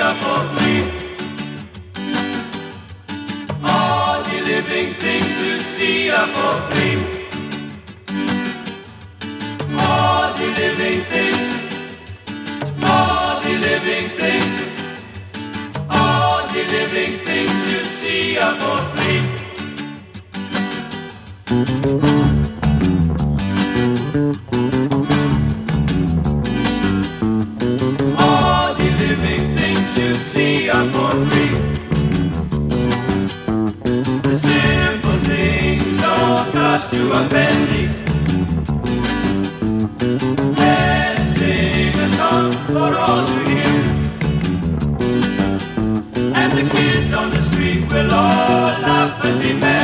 are for free. All the living things you see are for free. All the living things, all the living things, all the living things you see are for free. All the living things you see are for free. The simple things don't cost you a penny. Let's sing a song for all to hear, and the kids on the street will all laugh and be merry.